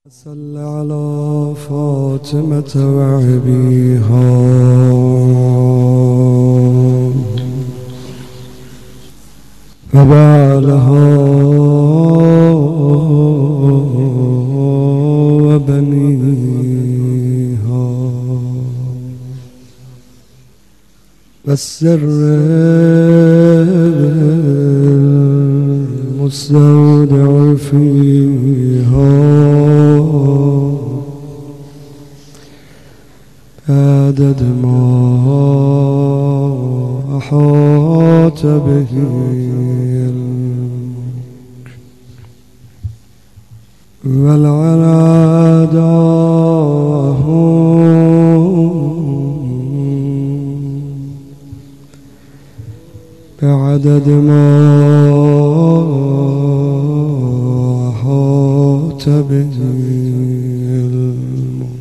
صل على فاطمة وعبيها وبعلها وبنيها والسر المستودع فيها عدد ما أحاط به علمك بعدد ما أحاط به علمك.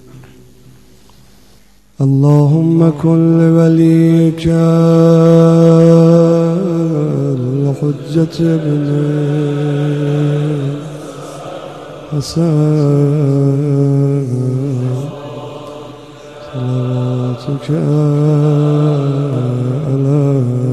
اللهم كن لوليك الحجة ابن حسن صلواتك عليه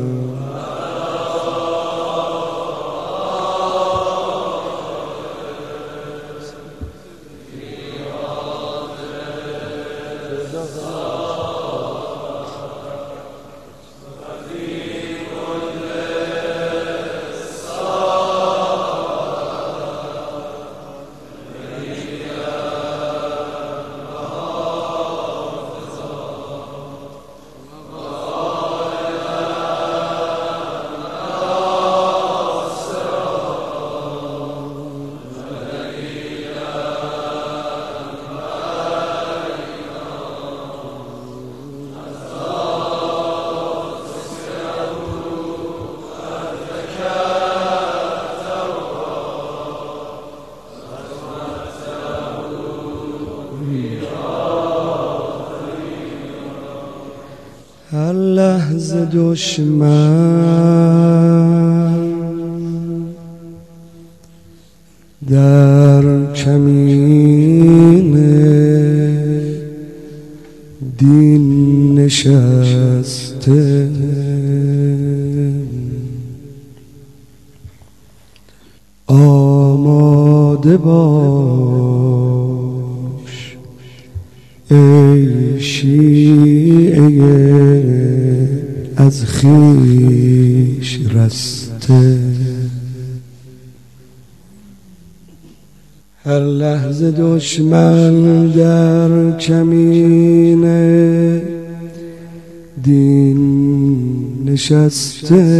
هر لحظه دشمن در کمین دین نشسته آماده باش ای شیعه از خویش رسته. هر لحظه دشمن در کمین دین نشسته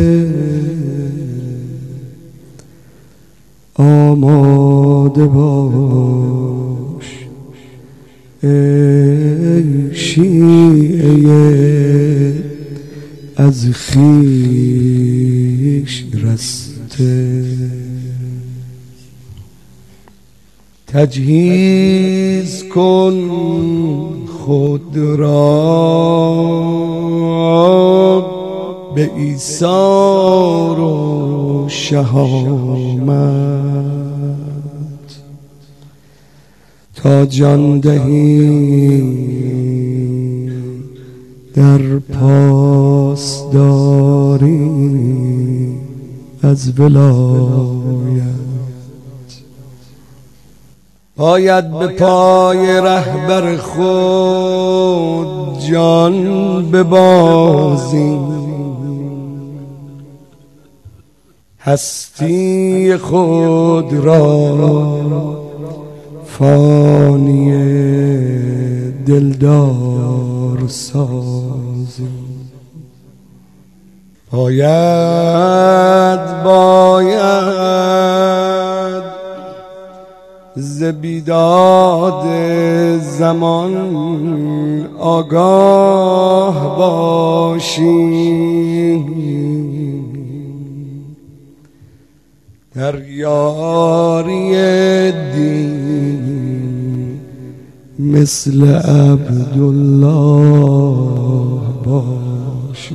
آماده باش ای شیعه از خویش رسته. تجهیز کن خود را به ایثار و شهامت تا جان دهی در پاسداری از ولایت. باید به پای رهبر خود جان ببازیم، هستی خود را فانی دلدار سازیم. باید ز بیداد زمان آگاه باشیم، در یاری دین مثل عبدالله باشیم.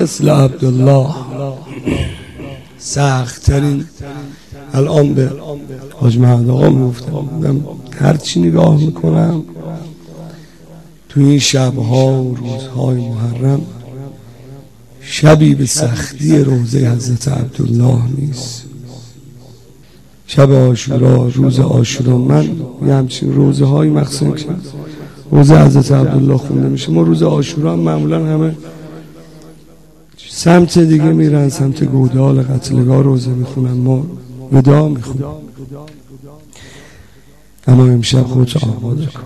مثل عبدالله سخت‌ترین. الان به حاج محمد آقا میگفتم هر چی نگاه میکنم تو این شبها و روزهای محرم شبی به سختی روزه حضرت عبدالله نیست. شب عاشورا، روز عاشورا، من یه همچین روزه های مخصوصا که روزه حضرت عبدالله خونده میشه، ما روز عاشورا معمولا همه سمت دیگه میرن، سمت گودال قتلگاه روزه میخونن، ما وداع میخونن. اما امشب خودت آماده کن،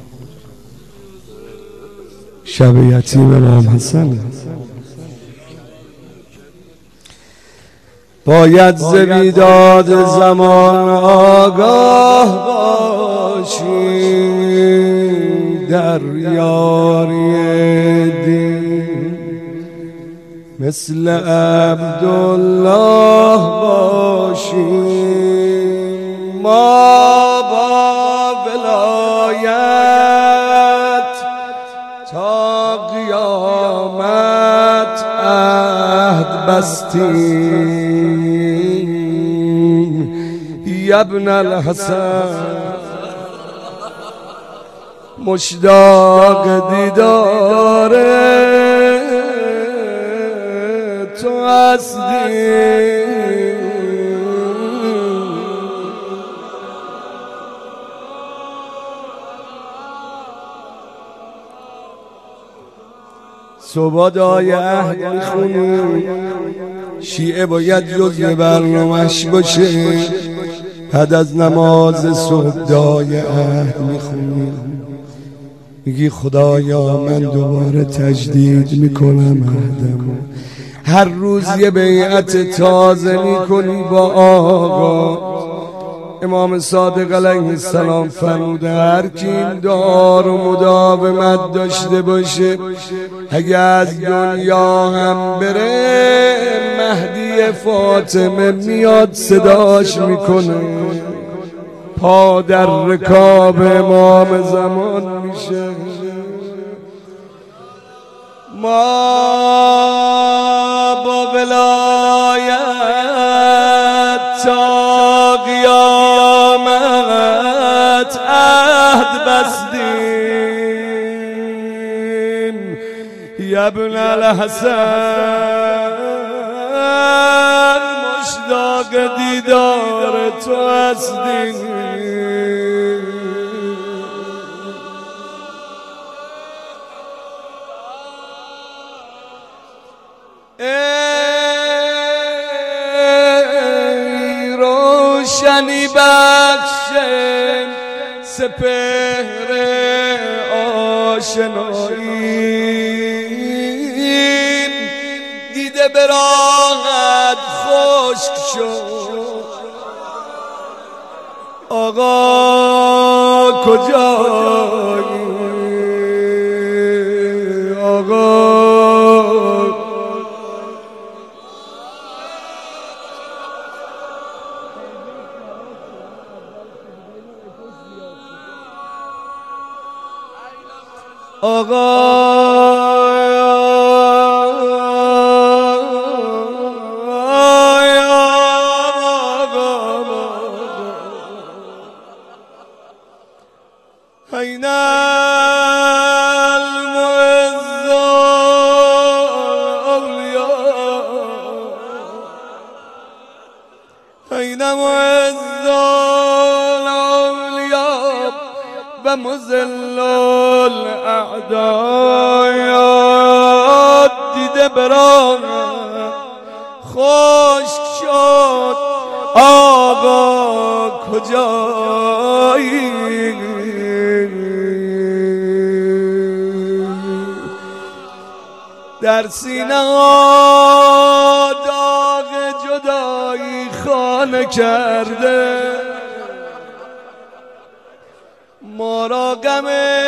شب یتیم امام حسن. باید ز بیداد زمان آگاه باشی، در یاری دین مثل عبدالله باشی. ما با ولایت تا قیامت عهد بستیم، ابن الحسن مشتاق دیدار تو هستیم. صبح دعای عهد میخونیم، شیعه باید جزء برنامه‌اش باشه. بعد از نماز صبح دعای عهد میخونیم، میگی خدایا من دوباره تجدید میکنم عهدمو. هر روز یه بیعت تازه میکنی با آقا. امام صادق علیه السلام فرموده هر کی این دعا رو مداومت داشته باشه، اگه از دنیا هم بره مهدی فاطمه میاد صداش میکنه، پا در رکاب امام زمان میشه. ما با ولایت تا قیامت عهد بستیم، ابن الحسن مشتاق دیدار تو هستیم. ای روشنی بخش سپهر آشنایی، دیده به راحت خشک شد آقا کجایی؟ آقا أين المعز الأولياء، أين معز الأولياء ومذل الأعداء. دیده برام خشک شد آقا کجایی؟ در سینه ها داغ جدایی خانه کرده، ما را غم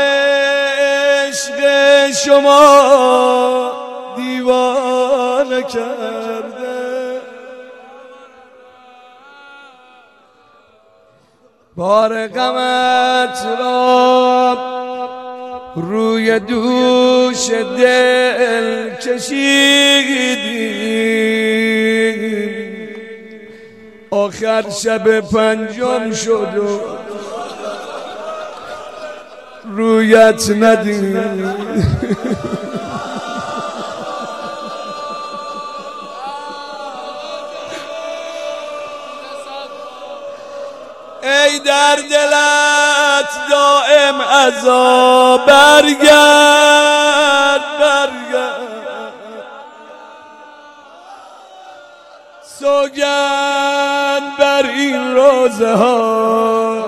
عشق شما دیوانه کرده. بار غمت را روی دوش دل کشیدیم، آخر شب پنجم شد و رویت ندیم. ای در دلت دائم عذاب، برگرد سوگند بر این روزه ها.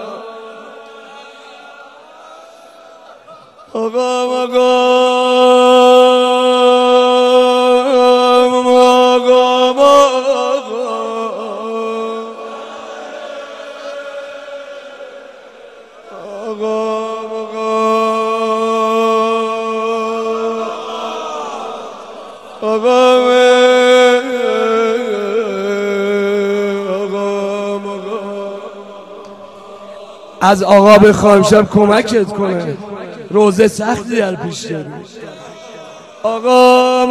از آقا بخوایم شب کمکت کنه، روزه سختی در پیش داری. آقا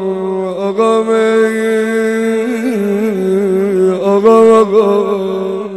آقا